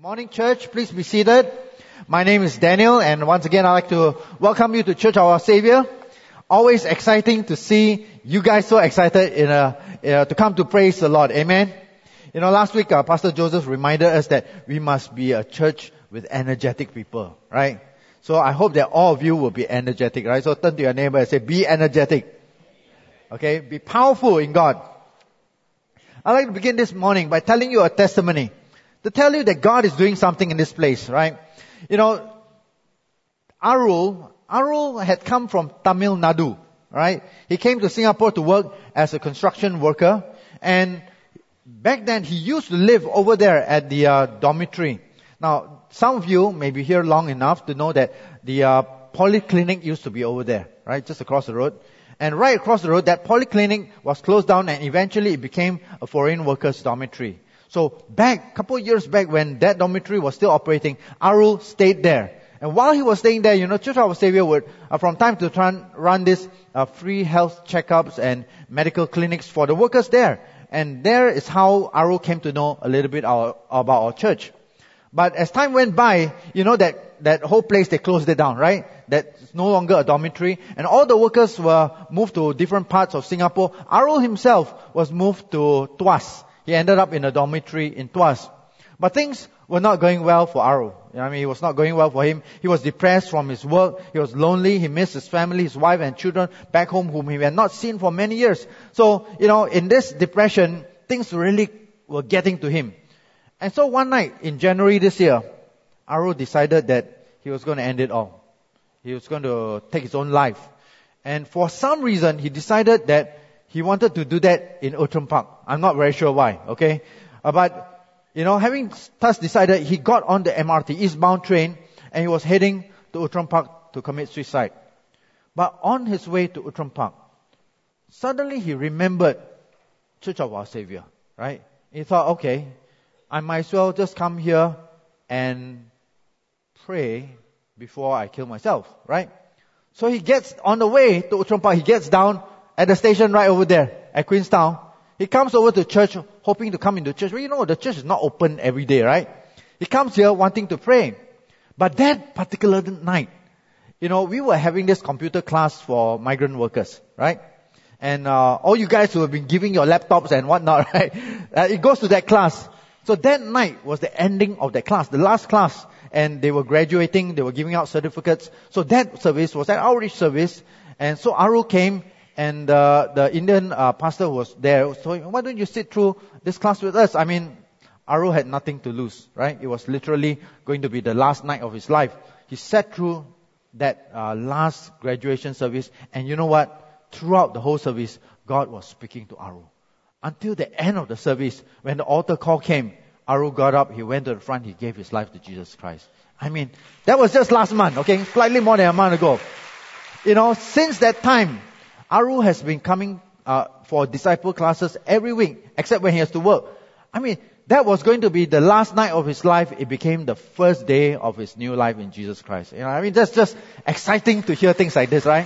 Morning, church. Please be seated. My name is Daniel, and once again, I'd like to welcome you to Church of Our Savior. Always exciting to see you guys so excited to come to praise the Lord. Amen. Last week, Pastor Joseph reminded us that we must be a church with energetic people, right? So I hope that all of you will be energetic, right? So turn to your neighbor and say, be energetic. Okay? Be powerful in God. I'd like to begin this morning by telling you a testimony. To tell you that God is doing something in this place, right? Arul had come from Tamil Nadu, right? He came to Singapore to work as a construction worker. And back then, he used to live over there at the dormitory. Now, some of you may be here long enough to know that the polyclinic used to be over there, right? Just across the road. And right across the road, that polyclinic was closed down and eventually it became a foreign workers' dormitory. So a couple of years back when that dormitory was still operating, Arul stayed there. And while he was staying there, Church of Our Savior would, from time to time, run this free health checkups and medical clinics for the workers there. And there is how Arul came to know a little bit about our church. But as time went by, that whole place, they closed it down, right? That's no longer a dormitory. And all the workers were moved to different parts of Singapore. Arul himself was moved to Tuas. He ended up in a dormitory in Tuas. But things were not going well for Arul. It was not going well for him. He was depressed from his work. He was lonely. He missed his family, his wife and children back home whom he had not seen for many years. So, in this depression, things really were getting to him. And so one night in January this year, Arul decided that he was going to end it all. He was going to take his own life. And for some reason, he decided that he wanted to do that in Outram Park. I'm not very sure why, okay? But, having thus decided, he got on the MRT, eastbound train, and he was heading to Outram Park to commit suicide. But on his way to Outram Park, suddenly he remembered Church of Our Savior, right? He thought, okay, I might as well just come here and pray before I kill myself, right? So he gets on the way to Outram Park, he gets down at the station right over there at Queenstown. He comes over to church, hoping to come into church. Well, the church is not open every day, right? He comes here wanting to pray. But that particular night, we were having this computer class for migrant workers, right? And all you guys who have been giving your laptops and whatnot, right? It goes to that class. So that night was the ending of that class, the last class. And they were graduating, they were giving out certificates. So that service was an outreach service. And so Arul came. And the Indian pastor was there. So why don't you sit through this class with us? Arul had nothing to lose, right? It was literally going to be the last night of his life. He sat through that last graduation service. And you know what? Throughout the whole service, God was speaking to Arul. Until the end of the service, when the altar call came, Arul got up, he went to the front, he gave his life to Jesus Christ. That was just last month, okay? Slightly more than a month ago. Since that time, Arul has been coming for disciple classes every week, except when he has to work. That was going to be the last night of his life. It became the first day of his new life in Jesus Christ. That's just exciting to hear things like this, right?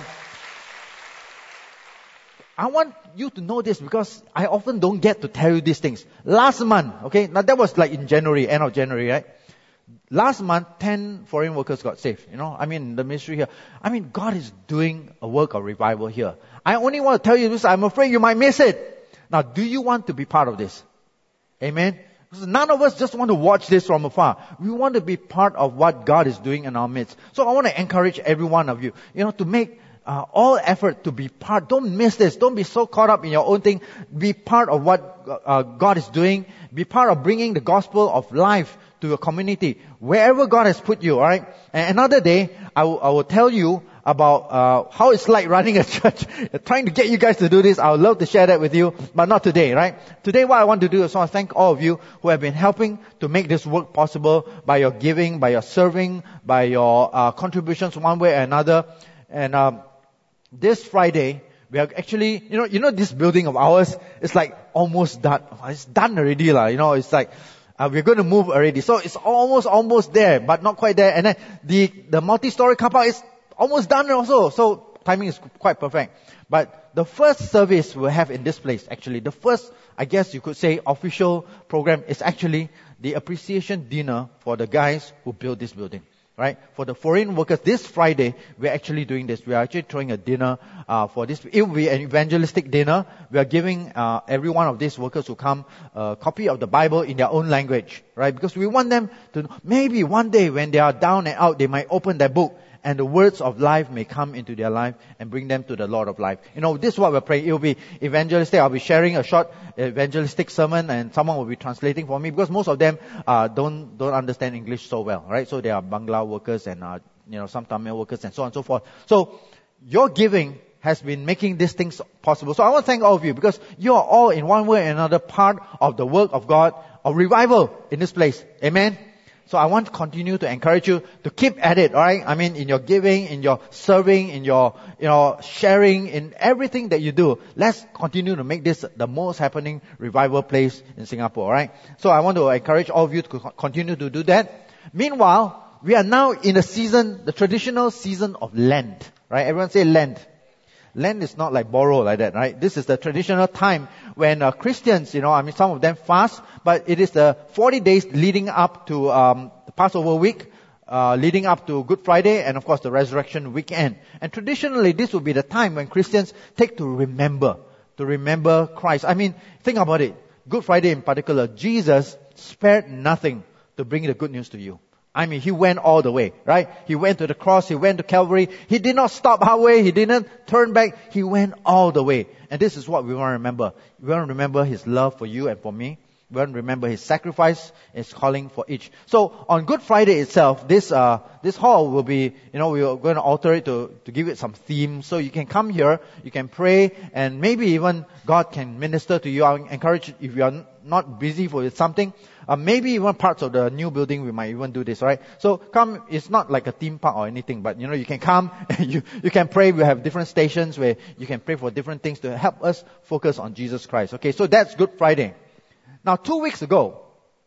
I want you to know this because I often don't get to tell you these things. Last month, okay, now that was like in January, end of January, right? Last month, 10 foreign workers got saved. The ministry here. God is doing a work of revival here. I only want to tell you this. I'm afraid you might miss it. Now, do you want to be part of this? Amen? Because none of us just want to watch this from afar. We want to be part of what God is doing in our midst. So I want to encourage every one of you, to make all effort to be part. Don't miss this. Don't be so caught up in your own thing. Be part of what God is doing. Be part of bringing the gospel of life to your community, wherever God has put you, alright? And another day, I will tell you about how it's like running a church. Trying to get you guys to do this. I would love to share that with you, but not today, right? Today what I want to do is I want to thank all of you who have been helping to make this work possible by your giving, by your serving, by your contributions one way or another. And this Friday, we are actually, this building of ours is like almost done. It's done already, it's like, we're going to move already. So it's almost there, but not quite there. And then the multi-story car park is almost done also. So timing is quite perfect. But the first service we'll have in this place, actually, the first, I guess you could say, official program is actually the appreciation dinner for the guys who built this building. Right? For the foreign workers, this Friday, we're actually doing this. We are actually throwing a dinner for this. It will be an evangelistic dinner. We are giving every one of these workers who come a copy of the Bible in their own language. Right? Because we want them to, maybe one day when they are down and out, they might open their book and the words of life may come into their life and bring them to the Lord of life. This is what we're praying. It will be evangelistic. I'll be sharing a short evangelistic sermon and someone will be translating for me because most of them don't understand English so well, right? So they are Bangla workers and some Tamil workers and so on and so forth. So your giving has been making these things possible. So I want to thank all of you because you are all in one way or another part of the work of God, of revival in this place. Amen? So I want to continue to encourage you to keep at it, alright? I mean, in your giving, in your serving, in your, sharing, in everything that you do. Let's continue to make this the most happening revival place in Singapore, alright? So I want to encourage all of you to continue to do that. Meanwhile, we are now in the traditional season of Lent, right? Everyone say Lent. Lent is not like borrow like that, right? This is the traditional time when Christians, some of them fast, but it is the 40 days leading up to the Passover week, leading up to Good Friday, and of course the resurrection weekend. And traditionally, this will be the time when Christians take to remember Christ. I mean, think about it. Good Friday in particular, Jesus spared nothing to bring the good news to you. I mean, he went all the way, right? He went to the cross, he went to Calvary. He did not stop halfway, he didn't turn back, he went all the way. And this is what we want to remember. We want to remember his love for you and for me. We want to remember his sacrifice, his calling for each. So on Good Friday itself, this hall will be, we are going to alter it to give it some theme. So you can come here, you can pray, and maybe even God can minister to you. I encourage, if you are not busy for something, maybe even parts of the new building we might even do this, right? So come, it's not like a theme park or anything, but you can come and you can pray. We have different stations where you can pray for different things to help us focus on Jesus Christ. Okay, so that's Good Friday. Now 2 weeks ago,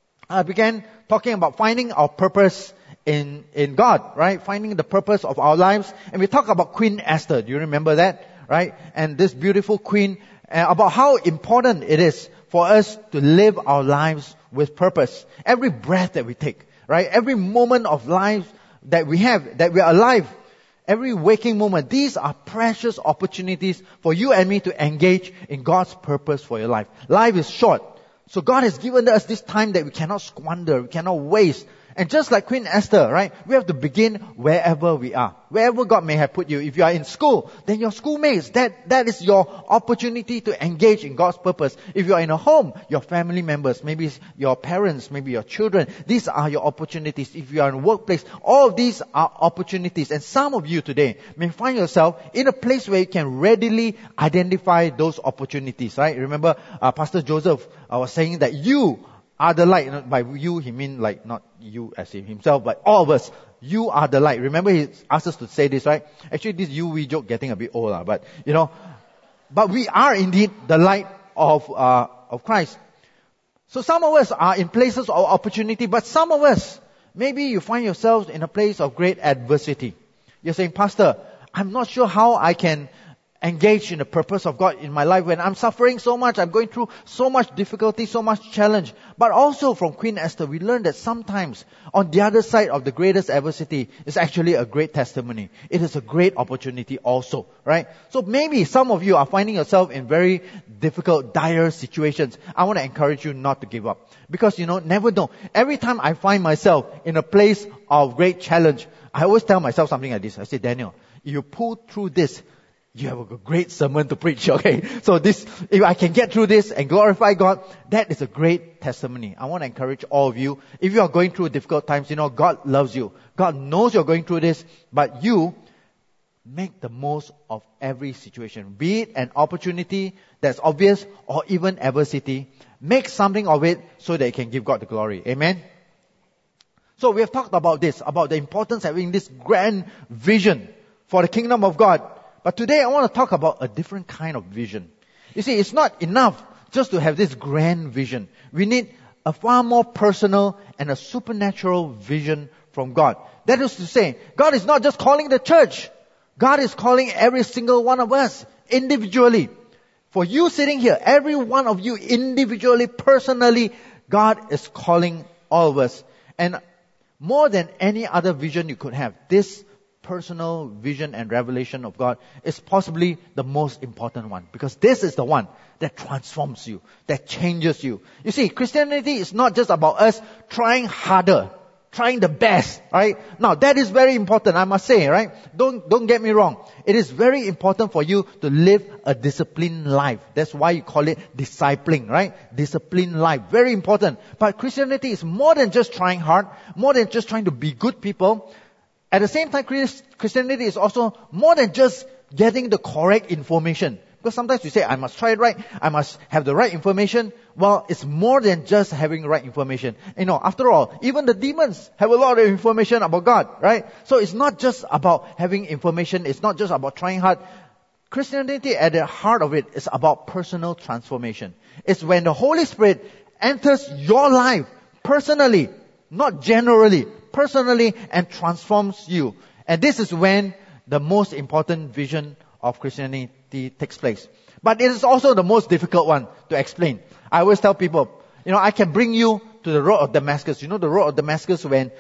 I began talking about finding our purpose in God, right? Finding the purpose of our lives. And we talked about Queen Esther. Do you remember that? Right? And this beautiful queen, about how important it is for us to live our lives with purpose. Every breath that we take, right? Every moment of life that we have, that we are alive, every waking moment, these are precious opportunities for you and me to engage in God's purpose for your life. Life is short. So God has given us this time that we cannot squander, we cannot waste. And just like Queen Esther, right? We have to begin wherever we are. Wherever God may have put you. If you are in school, then your schoolmates, that is your opportunity to engage in God's purpose. If you are in a home, your family members, maybe your parents, maybe your children, these are your opportunities. If you are in a workplace, all of these are opportunities. And some of you today may find yourself in a place where you can readily identify those opportunities, right? Remember, Pastor Joseph was saying that you are the light. By you, he means like not you as in himself, but all of us. You are the light. Remember, he asked us to say this, right? Actually, this we joke getting a bit old, but but we are indeed the light of Christ. So some of us are in places of opportunity, but some of us, maybe you find yourselves in a place of great adversity. You're saying, Pastor, I'm not sure how I can engage in the purpose of God in my life when I'm suffering so much, I'm going through so much difficulty, so much challenge. But also from Queen Esther, we learned that sometimes on the other side of the greatest adversity is actually a great testimony. It is a great opportunity also, right? So maybe some of you are finding yourself in very difficult, dire situations. I want to encourage you not to give up. Because never know. Every time I find myself in a place of great challenge, I always tell myself something like this. I say, Daniel, if you pull through this, you have a great sermon to preach, okay? So if I can get through this and glorify God, that is a great testimony. I want to encourage all of you. If you are going through difficult times, God loves you. God knows you're going through this, but you make the most of every situation. Be it an opportunity that's obvious or even adversity. Make something of it so that you can give God the glory. Amen? So we have talked about this, about the importance of having this grand vision for the kingdom of God. But today I want to talk about a different kind of vision. You see, it's not enough just to have this grand vision. We need a far more personal and a supernatural vision from God. That is to say, God is not just calling the church. God is calling every single one of us individually. For you sitting here, every one of you individually, personally, God is calling all of us. And more than any other vision you could have, this personal vision and revelation of God is possibly the most important one, because this is the one that transforms you, that changes you. You see, Christianity is not just about us trying harder, trying the best, right? Now, that is very important, I must say, right? Don't get me wrong. It is very important for you to live a disciplined life. That's why you call it discipling, right? Disciplined life. Very important. But Christianity is more than just trying hard, more than just trying to be good people. At the same time, Christianity is also more than just getting the correct information. Because sometimes you say, I must try it right, I must have the right information. Well, it's more than just having the right information. After all, even the demons have a lot of information about God, right? So it's not just about having information, it's not just about trying hard. Christianity, at the heart of it, is about personal transformation. It's when the Holy Spirit enters your life personally, not generally, personally, and transforms you. And this is when the most important vision of Christianity takes place. But it is also the most difficult one to explain. I always tell people, I can bring you to the road of Damascus. You know the road of Damascus when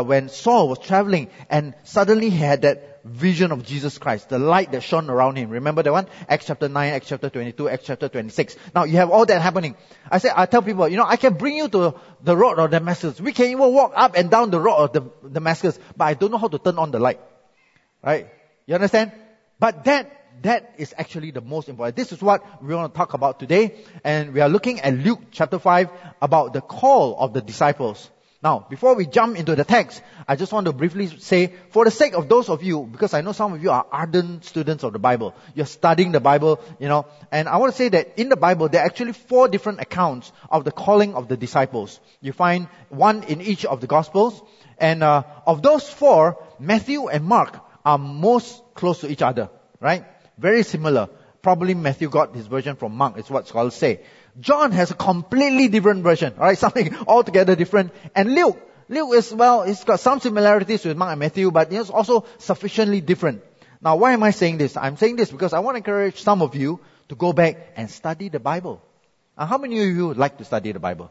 Saul was traveling and suddenly he had that vision of Jesus Christ, the light that shone around him. Remember that one? Acts chapter 9, Acts chapter 22, Acts chapter 26. Now you have all that happening. I tell people, I can bring you to the road of Damascus. We can even walk up and down the road of Damascus, but I don't know how to turn on the light. Right? You understand? But that is actually the most important. This is what we want to talk about today. And we are looking at Luke chapter 5 about the call of the disciples. Now, before we jump into the text, I just want to briefly say, for the sake of those of you, because I know some of you are ardent students of the Bible, you're studying the Bible, and I want to say that in the Bible, there are actually 4 different accounts of the calling of the disciples. You find one in each of the Gospels, and of those 4, Matthew and Mark are most close to each other, right? Very similar. Probably Matthew got his version from Mark, is what scholars say. John has a completely different version, right? Something altogether different. And Luke is, it's got some similarities with Mark and Matthew, but it's also sufficiently different. Now, why am I saying this? I'm saying this because I want to encourage some of you to go back and study the Bible. How many of you would like to study the Bible?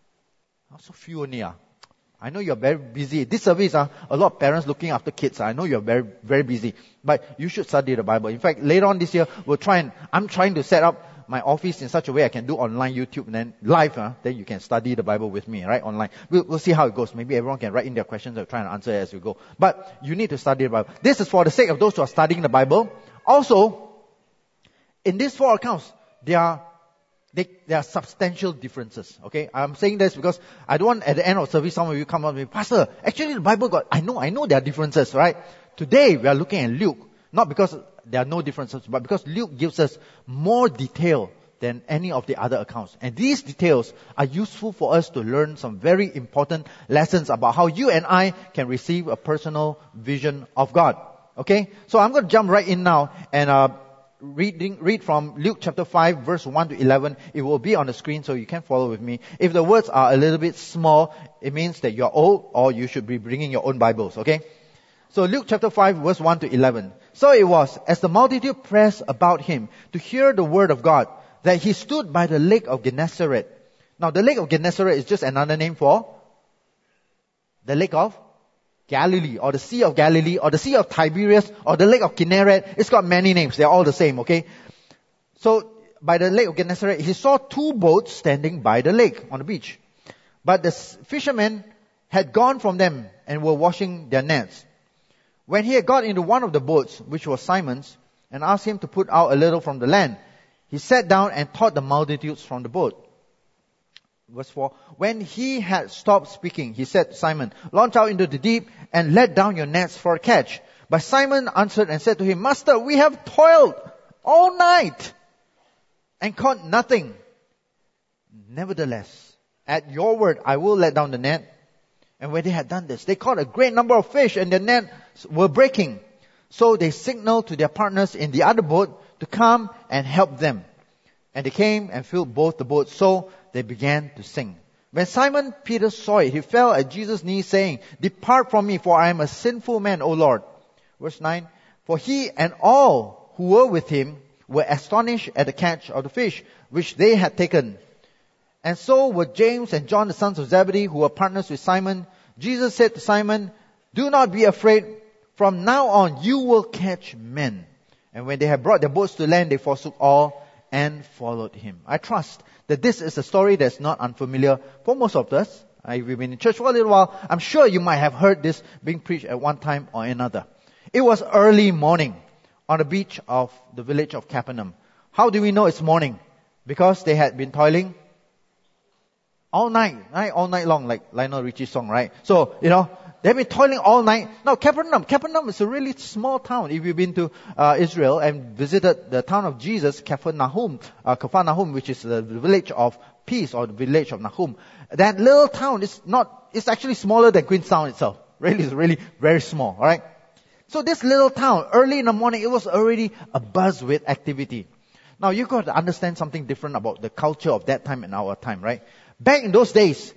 So few only. I know you're very busy. This service, a lot of parents looking after kids. I know you're very, very busy. But you should study the Bible. In fact, later on this year, I'm trying to set up my office in such a way I can do online YouTube and then live, then you can study the Bible with me, right? Online. We'll see how it goes. Maybe everyone can write in their questions or try and answer as we go. But you need to study the Bible. This is for the sake of those who are studying the Bible. Also, in these 4 accounts, there are substantial differences, okay? I'm saying this because I don't want at the end of service some of you come up with, Pastor, actually the Bible I know there are differences, right? Today we are looking at Luke, not because there are no differences, but because Luke gives us more detail than any of the other accounts. And these details are useful for us to learn some very important lessons about how you and I can receive a personal vision of God. Okay? So I'm going to jump right in now and read from Luke chapter 5 verse 1 to 11. It will be on the screen so you can follow with me. If the words are a little bit small, it means that you're old or you should be bringing your own Bibles. Okay? So Luke chapter 5 verse 1 to 11. So it was, as the multitude pressed about him to hear the word of God, that he stood by the lake of Gennesaret. Now the lake of Gennesaret is just another name for the lake of Galilee, or the Sea of Galilee, or the Sea of Tiberias, or the lake of Kinneret. It's got many names. They're all the same, okay? So by the lake of Gennesaret, he saw 2 boats standing by the lake on the beach. But the fishermen had gone from them and were washing their nets. When he had got into one of the boats, which was Simon's, and asked him to put out a little from the land, he sat down and taught the multitudes from the boat. Verse 4, when he had stopped speaking, he said to Simon, launch out into the deep and let down your nets for a catch. But Simon answered and said to him, Master, we have toiled all night and caught nothing. Nevertheless, at your word, I will let down the net. And when they had done this, they caught a great number of fish and their nets were breaking. So they signaled to their partners in the other boat to come and help them. And they came and filled both the boats, so they began to sink. When Simon Peter saw it, he fell at Jesus' knees saying, Depart from me, for I am a sinful man, O Lord. Verse 9, for he and all who were with him were astonished at the catch of the fish which they had taken. And so were James and John, the sons of Zebedee, who were partners with Simon. Jesus said to Simon, "Do not be afraid. From now on, you will catch men." And when they had brought their boats to land, they forsook all and followed him. I trust that this is a story that's not unfamiliar for most of us. If you've been in church for a little while, I'm sure you might have heard this being preached at one time or another. It was early morning on the beach of the village of Capernaum. How do we know it's morning? Because they had been toiling all night, right? All night long, like Lionel Richie's song, right? So, they've been toiling all night. Now, Capernaum is a really small town. If you've been to Israel and visited the town of Jesus, Capharnaum, which is the village of peace or the village of Nahum, that little town it's actually smaller than Queenstown itself. Really, it's really very small, alright? So this little town, early in the morning, it was already abuzz with activity. Now, you've got to understand something different about the culture of that time and our time, right? Back in those days,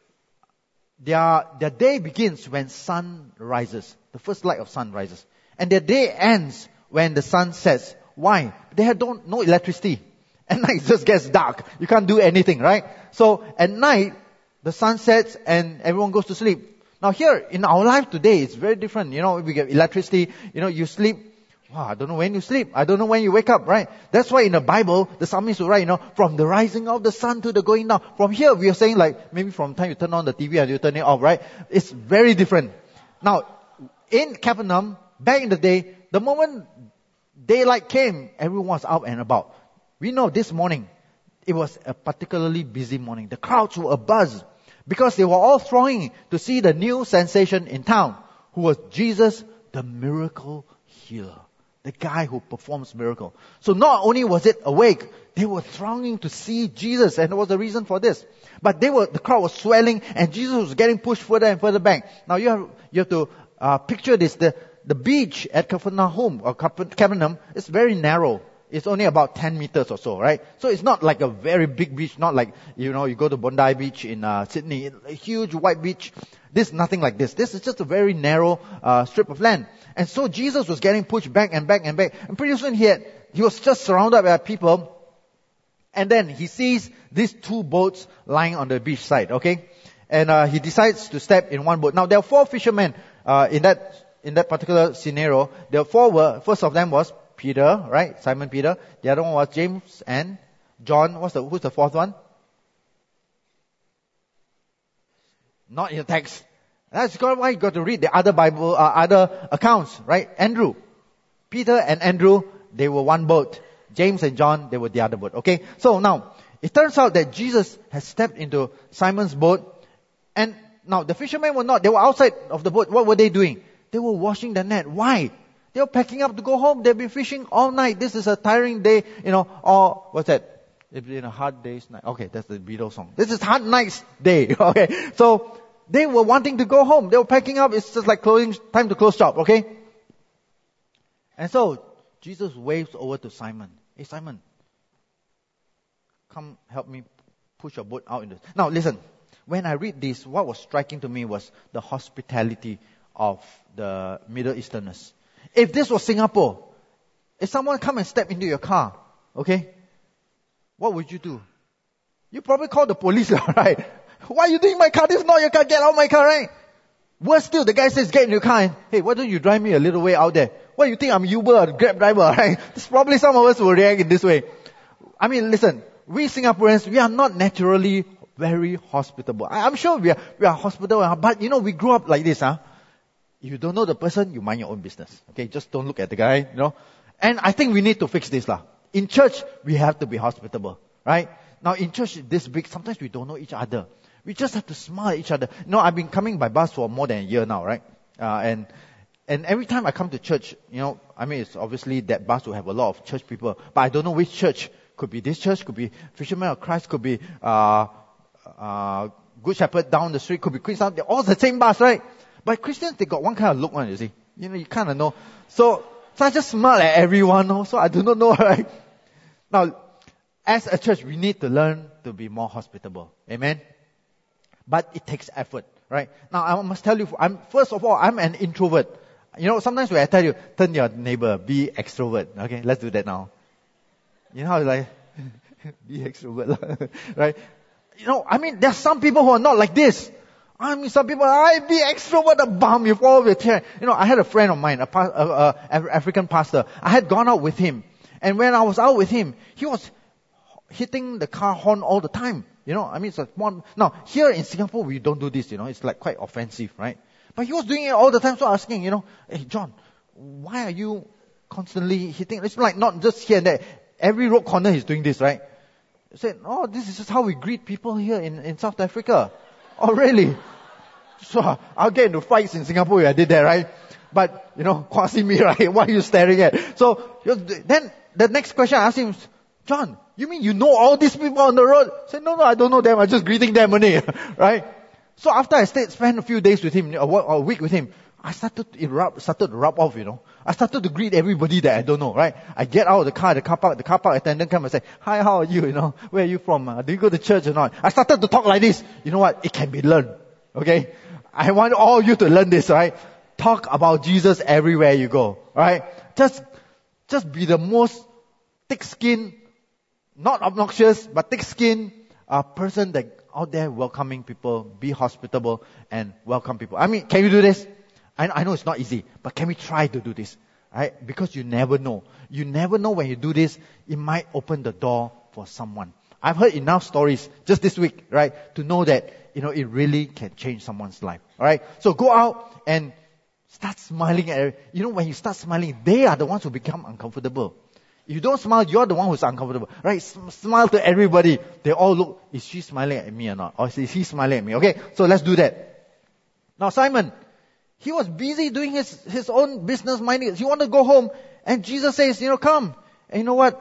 their day begins when sun rises. The first light of sun rises. And their day ends when the sun sets. Why? They had no electricity. At night it just gets dark. You can't do anything, right? So at night, the sun sets and everyone goes to sleep. Now here, in our life today, it's very different. We get electricity, you sleep. Wow, I don't know when you sleep. I don't know when you wake up, right? That's why in the Bible, the psalmist will write, from the rising of the sun to the going down. From here, we are saying maybe from the time you turn on the TV and you turn it off, right? It's very different. Now, in Capernaum, back in the day, the moment daylight came, everyone was out and about. We know this morning, it was a particularly busy morning. The crowds were abuzz because they were all thronging to see the new sensation in town, who was Jesus, the miracle healer. The guy who performs miracle. So not only was it awake, they were thronging to see Jesus, and there was a reason for this. But the crowd was swelling, and Jesus was getting pushed further and further back. Now you have to picture this. The beach at Capernaum is very narrow. It's only about 10 meters or so, right? So it's not like a very big beach, not like, you go to Bondi Beach in Sydney, a huge white beach. This is nothing like this. This is just a very narrow strip of land. And so Jesus was getting pushed back and back and back. And pretty soon he was just surrounded by people. And then he sees these two boats lying on the beach side, okay? And he decides to step in one boat. Now there are 4 fishermen in that particular scenario. First of them was Peter, right? Simon Peter. The other one was James and John. Who's the fourth one? Not in the text. That's why you got to read the other other accounts, right? Andrew. Peter and Andrew, they were one boat. James and John, they were the other boat. Okay? So now, it turns out that Jesus has stepped into Simon's boat. And now, the fishermen they were outside of the boat. What were they doing? They were washing the net. Why? They were packing up to go home. They've been fishing all night. This is a tiring day, or what's that? It's been a hard day's night. Okay, that's the Beatles song. This is hard night's day. Okay, so they were wanting to go home. They were packing up. It's just like time to close shop. Okay, and so Jesus waves over to Simon. Hey, Simon, come help me push your boat out in this. Now, listen. When I read this, what was striking to me was the hospitality of the Middle Easterners. If this was Singapore, if someone come and step into your car, okay, what would you do? You probably call the police, right? Why are you doing in my car? This is not your car. Get out of my car, right? Worse still, the guy says, get in your car and, hey, why don't you drive me a little way out there? What, you think I'm Uber or Grab driver, right? This probably some of us will react in this way. I mean, listen, we Singaporeans, we are not naturally very hospitable. I'm sure we are hospitable, but we grew up like this, If you don't know the person, you mind your own business. Okay, just don't look at the guy, And I think we need to fix this, In church, we have to be hospitable, right? Now, in church this big, sometimes we don't know each other. We just have to smile at each other. I've been coming by bus for more than a year now, right? And every time I come to church, it's obviously that bus will have a lot of church people, but I don't know which church. Could be this church, could be Fisherman of Christ, could be Good Shepherd down the street, could be Queenstown. They're all the same bus, right? But Christians, they got one kind of look, you see. You kind of know. So I just smile at everyone, so I do not know, right? Now, as a church, we need to learn to be more hospitable. Amen? But it takes effort, right? Now, I must tell you, first of all, I'm an introvert. Sometimes when I tell you, turn your neighbor, be extrovert. Okay, let's do that now. You know how be extrovert, right? there's some people who are not like this. Some people, I be extrovert, a bum, you fall off your chair. I had a friend of mine, African pastor. I had gone out with him. And when I was out with him, he was hitting the car horn all the time. It's like one. Now, here in Singapore, we don't do this, it's like quite offensive, right? But he was doing it all the time, so asking, hey, John, why are you constantly hitting? It's like not just here and there. Every road corner he's doing this, right? I said, this is just how we greet people here in South Africa. Oh, really? So I'll get into fights in Singapore if I did that, right? But, quasi me, right? What are you staring at? So then the next question I asked him, John, you mean you know all these people on the road? I said, no, I don't know them. I'm just greeting them only, right? So after I spent a few days with him, a week with him, I started to rub off, I started to greet everybody that I don't know, right? I get out of the car attendant comes and say, hi, how are you, where are you from? Do you go to church or not? I started to talk like this. You know what? It can be learned, okay? I want all you to learn this, right? Talk about Jesus everywhere you go, right? Just be the most thick-skinned, not obnoxious, but thick-skinned person that out there welcoming people, be hospitable and welcome people. Can you do this? I know it's not easy, but can we try to do this? Right? Because you never know. You never know when you do this, it might open the door for someone. I've heard enough stories just this week, right, to know that, it really can change someone's life. Alright? So go out and start smiling at, when you start smiling, they are the ones who become uncomfortable. If you don't smile, you're the one who's uncomfortable. Right? Smile to everybody. They all look, is she smiling at me or not? Or is he smiling at me? Okay? So let's do that. Now Simon, he was busy doing his own business minding. He wanted to go home. And Jesus says, come. And you know what?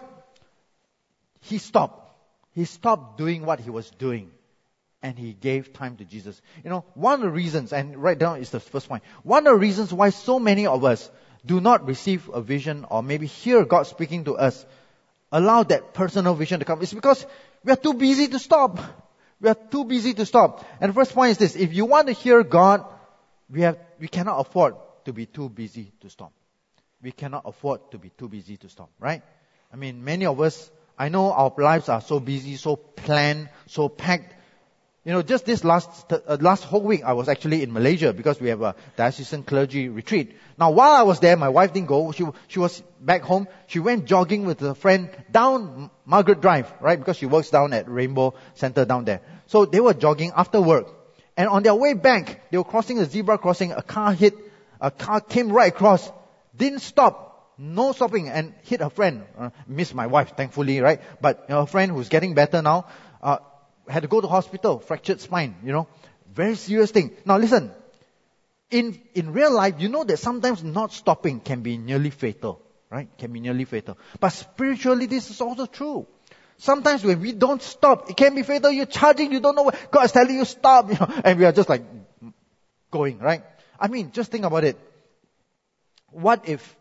He stopped. He stopped doing what he was doing. And he gave time to Jesus. One of the reasons, and right down is the first point. One of the reasons why so many of us do not receive a vision or maybe hear God speaking to us, allow that personal vision to come, is because we are too busy to stop. We are too busy to stop. And the first point is this: if you want to hear God, we cannot afford to be too busy to stop. We cannot afford to be too busy to stop, right? Many of us, I know our lives are so busy, so planned, so packed. Just this last whole week, I was actually in Malaysia because we have a diocesan clergy retreat. Now, while I was there, my wife didn't go. She was back home. She went jogging with a friend down Margaret Drive, right? Because she works down at Rainbow Center down there. So they were jogging after work. And on their way back, they were crossing the zebra crossing. A car came right across, didn't stop, no stopping, and hit her friend. Missed my wife, thankfully, right? But her friend, who's getting better now, had to go to hospital, fractured spine, very serious thing. Now listen, in real life, that sometimes not stopping can be nearly fatal, right? Can be nearly fatal. But spiritually, this is also true. Sometimes when we don't stop, it can be fatal. You're charging, you don't know what God is telling you, stop, and we are just like going, right? Just think about it. What if,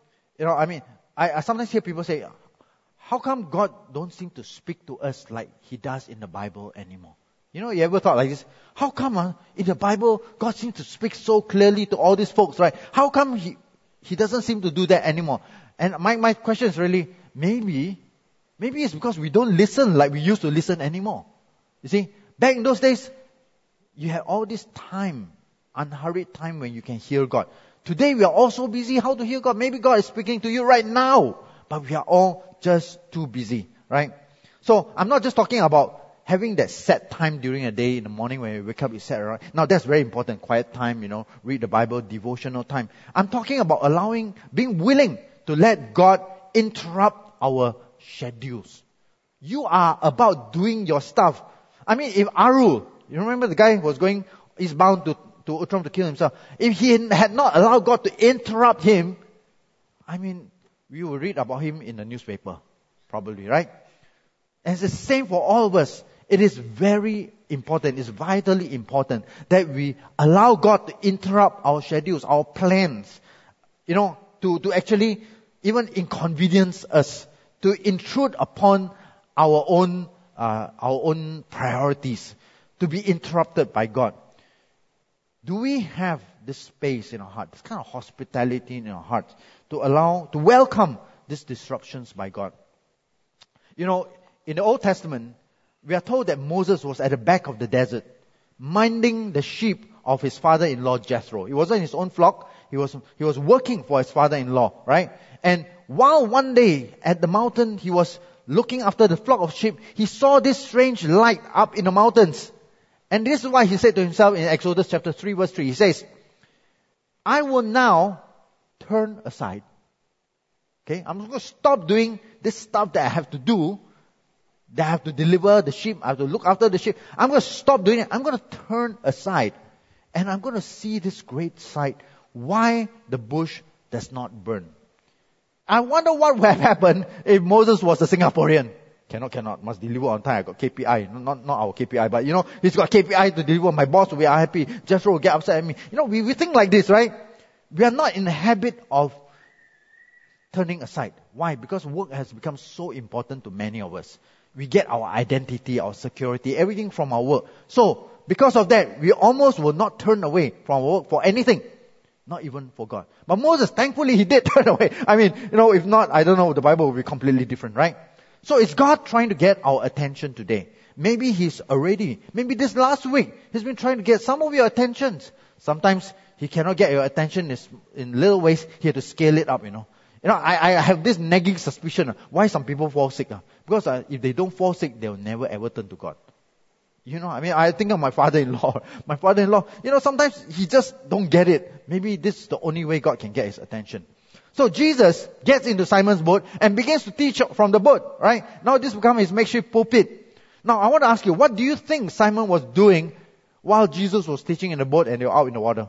I sometimes hear people say, how come God don't seem to speak to us like He does in the Bible anymore? You ever thought like this? How come in the Bible, God seems to speak so clearly to all these folks, right? How come He doesn't seem to do that anymore? And my question is really, maybe it's because we don't listen like we used to listen anymore. You see, back in those days, you had all this time, unhurried time when you can hear God. Today we are all so busy how to hear God. Maybe God is speaking to you right now, but we are all just too busy, right? So I'm not just talking about having that set time during a day in the morning when you wake up, you set around. Now that's very important. Quiet time, read the Bible, devotional time. I'm talking about being willing to let God interrupt our schedules. You are about doing your stuff. If Aru, you remember the guy who was going eastbound to Outram to kill himself. If he had not allowed God to interrupt him, we will read about him in the newspaper, probably, right? And it's the same for all of us. It is very important, it's vitally important that we allow God to interrupt our schedules, our plans, to actually even inconvenience us, to intrude upon our own priorities, to be interrupted by God. Do we have this space in our heart, this kind of hospitality in our hearts, to welcome these disruptions by God? In the Old Testament, we are told that Moses was at the back of the desert, minding the sheep of his father-in-law Jethro. It wasn't his own flock. He was working for his father-in-law, right? And while one day at the mountain he was looking after the flock of sheep, he saw this strange light up in the mountains. And this is why he said to himself in Exodus chapter 3 verse 3, he says, I will now turn aside. Okay, I'm going to stop doing this stuff that I have to do. That I have to deliver the sheep, I have to look after the sheep. I'm going to stop doing it. I'm going to turn aside. And I'm going to see this great sight. Why the bush does not burn. I wonder what would have happened if Moses was a Singaporean. Cannot. Must deliver on time. I got KPI. Not our KPI, but he's got KPI to deliver. My boss will be happy. Jethro will get upset at me. We think like this, right? We are not in the habit of turning aside. Why? Because work has become so important to many of us. We get our identity, our security, everything from our work. So, because of that, we almost will not turn away from our work for anything. Not even for God. But Moses, thankfully, he did turn away. If not, I don't know, the Bible will be completely different, right? So it's God trying to get our attention today. Maybe maybe this last week, he's been trying to get some of your attentions. Sometimes he cannot get your attention in little ways. He had to scale it up, I have this nagging suspicion. Why some people fall sick? Because if they don't fall sick, they'll never ever turn to God. I think of my father-in-law. My father-in-law, sometimes he just don't get it. Maybe this is the only way God can get his attention. So Jesus gets into Simon's boat and begins to teach from the boat, right? Now this becomes his makeshift pulpit. Now I want to ask you, what do you think Simon was doing while Jesus was teaching in the boat and they were out in the water?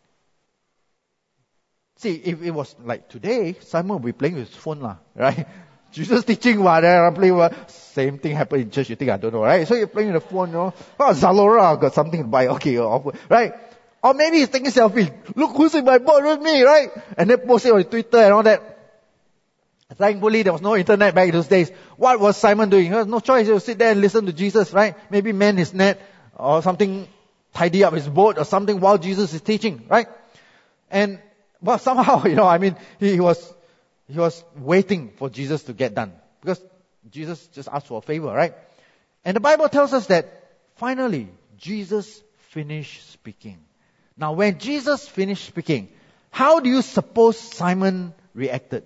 See, if it was like today, Simon would be playing with his phone, right? Jesus teaching, I'm playing, same thing happened in church, you think I don't know, right? So you're playing with the phone, Zalora, I've got something to buy, okay, right? Or maybe he's taking selfie. Look who's in my boat with me, right? And then post it on Twitter and all that. Thankfully, there was no internet back in those days. What was Simon doing? He had no choice. He would sit there and listen to Jesus, right? Maybe mend his net or something, tidy up his boat or something while Jesus is teaching, right? And, well, somehow, he was waiting for Jesus to get done. Because Jesus just asked for a favor, right? And the Bible tells us that finally, Jesus finished speaking. Now, when Jesus finished speaking, how do you suppose Simon reacted?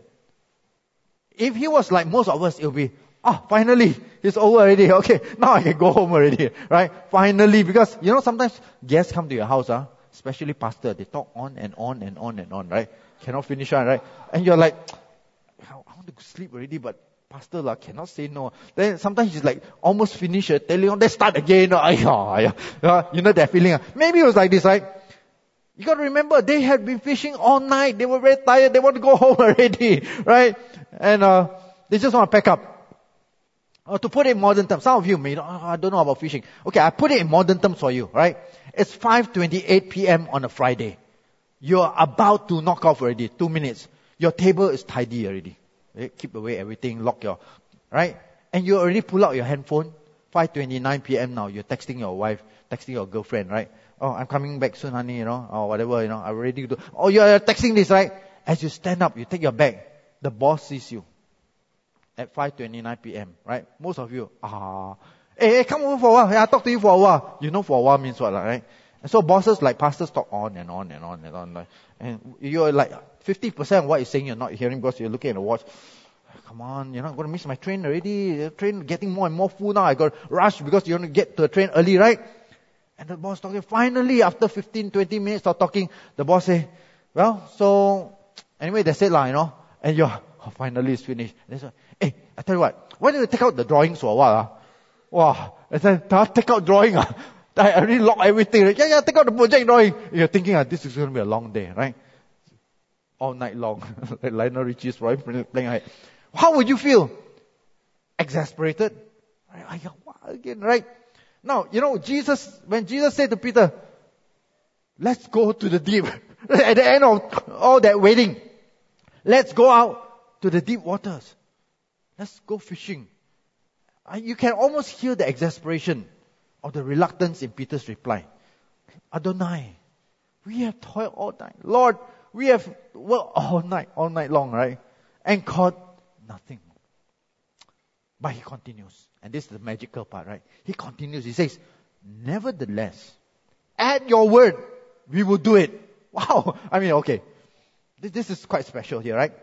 If he was like most of us, it would be, finally, it's over already. Okay, now I can go home already, right? Finally, because, sometimes guests come to your house, especially pastor, they talk on and on and on and on, right? Cannot finish on, right? And you're like, I want to sleep already, but pastor cannot say no. Then sometimes he's like almost finished, telling, let's start again. That feeling. Maybe it was like this, right? You got to remember, they had been fishing all night. They were very tired. They want to go home already, right? And they just want to pack up. To put it in modern terms, some of you may, I don't know about fishing. Okay, I put it in modern terms for you, right? It's 5:28 p.m. on a Friday. You're about to knock off already, 2 minutes. Your table is tidy already. Okay? Keep away everything, lock right? And you already pull out your handphone, 5:29 p.m. now. You're texting your wife, texting your girlfriend, right? Oh, I'm coming back soon, honey, or whatever, I'm ready to do. Oh, you're texting this, right? As you stand up, you take your bag. The boss sees you at 5:29 p.m., right? Most of you, hey, come over for a while. I'll talk to you for a while. For a while means what, right? And so bosses like pastors talk on and on and on and on. And you're like 50% of what you're saying you're not hearing because you're looking at the watch. Come on, you're not going to miss my train already. The train getting more and more full now. I got to rush because you want to get to the train early, right? And the boss talking. Finally, after 15, 20 minutes of talking, the boss say, well, so anyway, that's it, And you're, finally it's finished. And so, hey, I tell you what, why don't you take out the drawings for a while? Wow, I said, take out drawing. I already locked everything. Yeah, take out the project drawing. You're thinking, this is going to be a long day, right? All night long. Like Lionel Richie's playing ahead. How would you feel? Exasperated? What again, right? Now, when Jesus said to Peter, let's go to the deep. At the end of all that waiting, let's go out to the deep waters. Let's go fishing. You can almost hear the exasperation or the reluctance in Peter's reply. Adonai, we have toiled all night. Lord, we have worked all night long, right? And caught nothing. But he continues. And this is the magical part, right? He continues. He says, nevertheless, at your word, we will do it. Wow. I mean, okay. This is quite special here, right?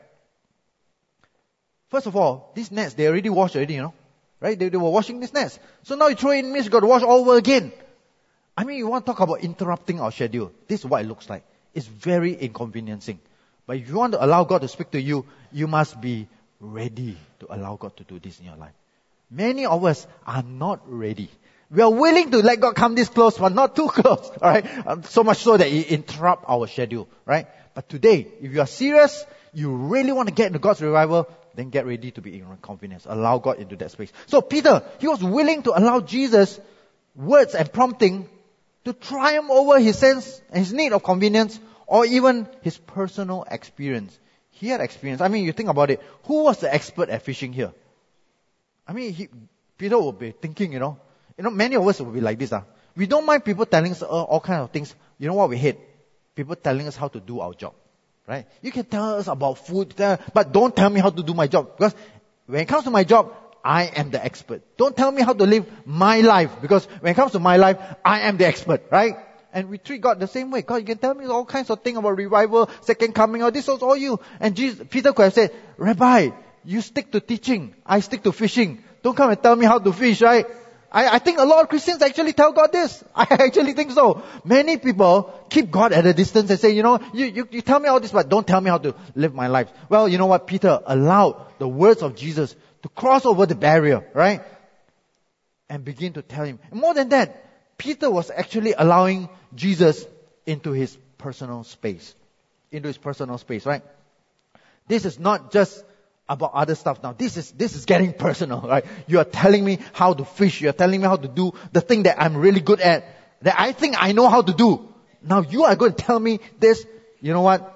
First of all, these nets, they already washed already, right? They were washing these nets. So now you throw in means you got to wash all over again. I mean, you want to talk about interrupting our schedule. This is what it looks like. It's very inconveniencing. But if you want to allow God to speak to you, you must be ready to allow God to do this in your life. Many of us are not ready. We are willing to let God come this close, but not too close, alright? So much so that it interrupts our schedule, right? But today, if you are serious, you really want to get into God's revival, then get ready to be inconvenienced. Allow God into that space. So Peter, he was willing to allow Jesus' words and prompting to triumph over his sense and his need of convenience, or even his personal experience. He had experience. I mean, you think about it. Who was the expert at fishing here? I mean, Peter would be thinking, many of us will be like this. We don't mind people telling us all kinds of things. You know what we hate? People telling us how to do our job. Right? You can tell us about food, but don't tell me how to do my job. Because when it comes to my job, I am the expert. Don't tell me how to live my life. Because when it comes to my life, I am the expert. Right? And we treat God the same way. God, you can tell me all kinds of things about revival, second coming, or this was all you. And Peter could have said, Rabbi, you stick to teaching. I stick to fishing. Don't come and tell me how to fish, right? I think a lot of Christians actually tell God this. I actually think so. Many people keep God at a distance and say, you tell me all this, but don't tell me how to live my life. Well, you know what? Peter allowed the words of Jesus to cross over the barrier, right? And begin to tell him. And more than that, Peter was actually allowing Jesus into his personal space. Into his personal space, right? This is not just about other stuff now. This is getting personal, right? You are telling me how to fish. You are telling me how to do the thing that I'm really good at, that I think I know how to do. Now you are going to tell me this. You know what?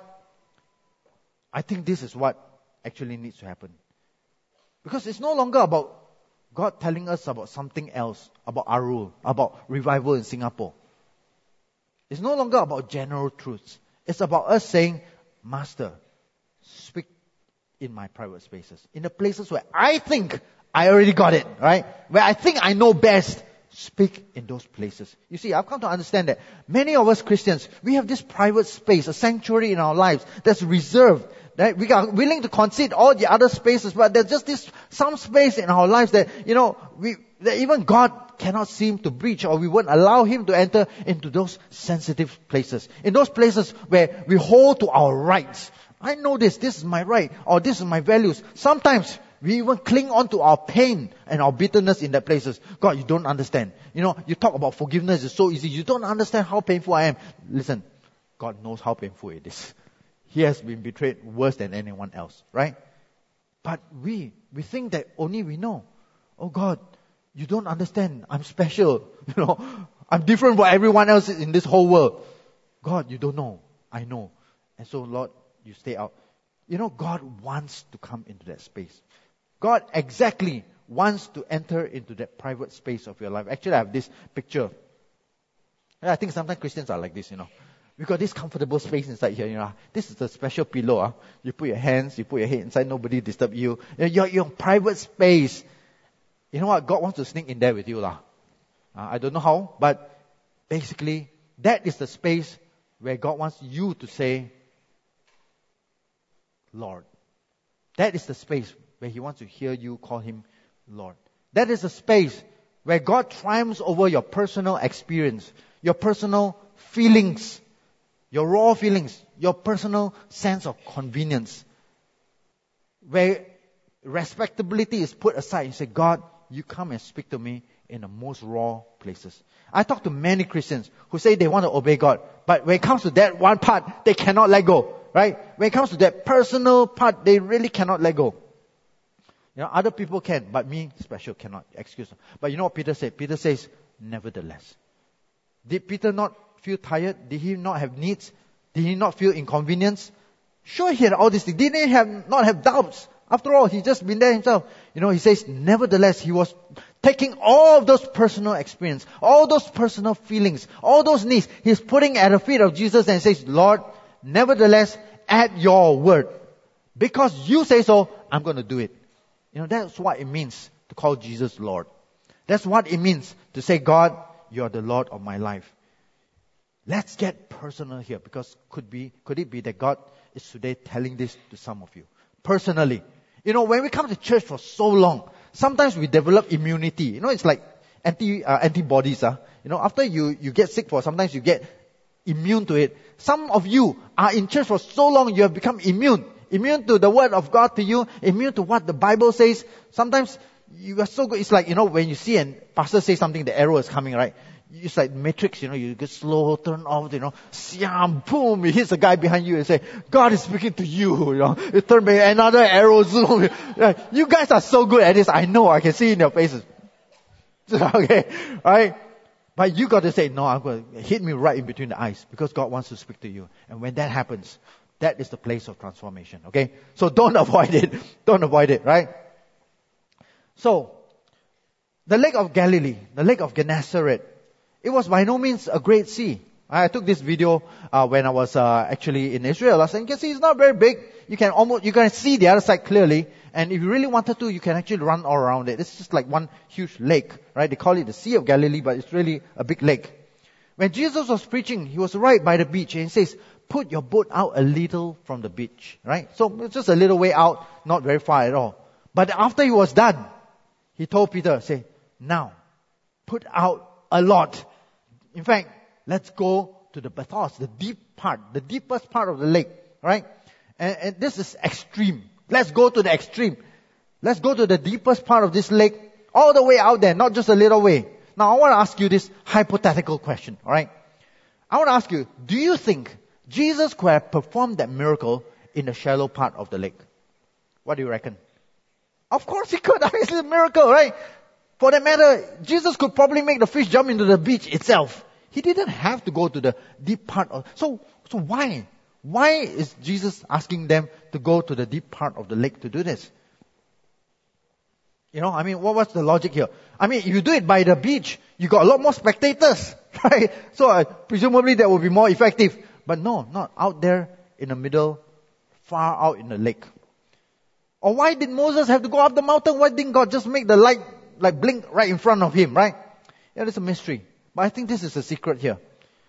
I think this is what actually needs to happen. Because it's no longer about God telling us about something else, about our rule, about revival in Singapore. It's no longer about general truths. It's about us saying, Master, speak in my private spaces. In the places where I think I already got it, right? Where I think I know best, speak in those places. You see, I've come to understand that many of us Christians, we have this private space, a sanctuary in our lives that's reserved. Right? We are willing to concede all the other spaces, but there's just some space in our lives that, that even God cannot seem to breach, or we won't allow Him to enter into those sensitive places. In those places where we hold to our rights. I know this is my right, or this is my values. Sometimes we even cling on to our pain and our bitterness in that places. God, you don't understand. You talk about forgiveness is so easy. You don't understand how painful I am. Listen, God knows how painful it is. He has been betrayed worse than anyone else, right? But we think that only we know. Oh God, you don't understand. I'm special. I'm different from everyone else in this whole world. God, you don't know. I know. And so Lord, you stay out. God wants to come into that space. God exactly wants to enter into that private space of your life. Actually, I have this picture. I think sometimes Christians are like this, We got this comfortable space inside here, This is a special pillow. You put your hands, you put your head inside, nobody disturb you. Your private space. You know what? God wants to sneak in there with you, I don't know how, but basically, that is the space where God wants you to say, Lord. That is the space where He wants to hear you call Him Lord. That is the space where God triumphs over your personal experience, your personal feelings, your raw feelings, your personal sense of convenience. Where respectability is put aside. You say, God, you come and speak to me in the most raw places. I talk to many Christians who say they want to obey God, but when it comes to that one part, they cannot let go. Right? When it comes to that personal part, they really cannot let go. Other people can, but me, special, cannot. Excuse me. But you know what Peter said? Peter says, nevertheless. Did Peter not feel tired? Did he not have needs? Did he not feel inconvenience? Sure, he had all these things. Did he not have doubts? After all, he just been there himself. He says, nevertheless, he was taking all of those personal experience, all those personal feelings, all those needs. He's putting at the feet of Jesus and says, Lord, nevertheless, at your word. Because you say so, I'm going to do it. That's what it means to call Jesus Lord. That's what it means to say, God, you are the Lord of my life. Let's get personal here, because could it be that God is today telling this to some of you? Personally. When we come to church for so long, sometimes we develop immunity. It's like antibodies. After you get sick sometimes you get immune to it. Some of you are in church for so long, you have become immune. Immune to the word of God to you, immune to what the Bible says. Sometimes you are so good. It's like, when you see a pastor say something, the arrow is coming, right? It's like Matrix, you get slow, turn off, siam, boom, it hits the guy behind you and say, God is speaking to you, You turn back, another arrow, zoom. You guys are so good at this. I know, I can see in your faces. Okay, right? But you got to say, no, I'm going to hit me right in between the eyes, because God wants to speak to you. And when that happens, that is the place of transformation, okay? So don't avoid it. Don't avoid it, right? So, the Lake of Galilee, the Lake of Gennesaret, it was by no means a great sea. I took this video when I was actually in Israel. You can see it's not very big. You can see the other side clearly. And if you really wanted to, you can actually run all around it. It's just like one huge lake, right? They call it the Sea of Galilee, but it's really a big lake. When Jesus was preaching, he was right by the beach, and he says, put your boat out a little from the beach, right? So it's just a little way out, not very far at all. But after he was done, he told Peter, say, now, put out a lot. In fact, let's go to the bathos, the deepest part of the lake, right? And this is extreme. Let's go to the extreme. Let's go to the deepest part of this lake, all the way out there, not just a little way. Now, I want to ask you this hypothetical question, alright? I want to ask you, do you think Jesus could have performed that miracle in the shallow part of the lake? What do you reckon? Of course he could. I mean, it's a miracle, right? For that matter, Jesus could probably make the fish jump into the beach itself. He didn't have to go to the deep part of... So why? Why is Jesus asking them to go to the deep part of the lake to do this? What's the logic here? If you do it by the beach, you got a lot more spectators, right? So presumably that will be more effective. But no, not out there in the middle, far out in the lake. Or why did Moses have to go up the mountain? Why didn't God just make the light blink right in front of him, right? Yeah, it's a mystery. But I think this is a secret here.